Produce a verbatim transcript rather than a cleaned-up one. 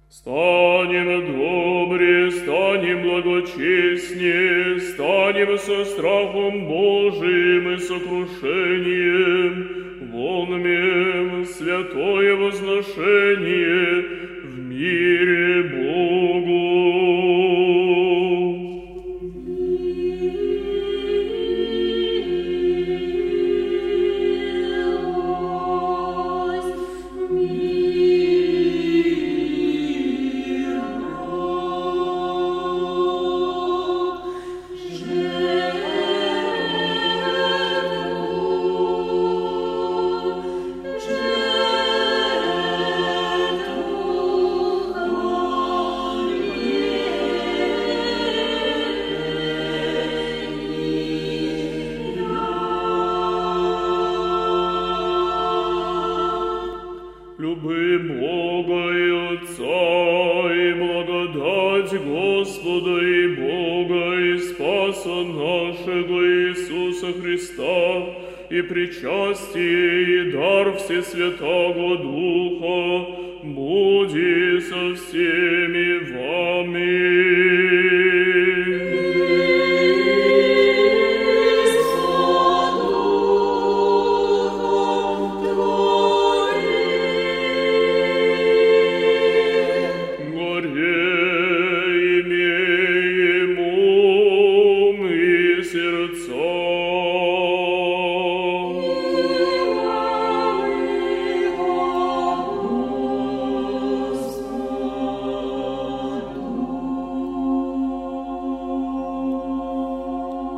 Станем добре, станем благочестнее, станем со страхом Божиим и сокрушением, вонмем святое возношение в мире Богу. Люби Бога и Отца, и благодать Господа и Бога и Спаса нашего Иисуса Христа, и причастие и дар Всесвятого Духа, буди со всеми вами.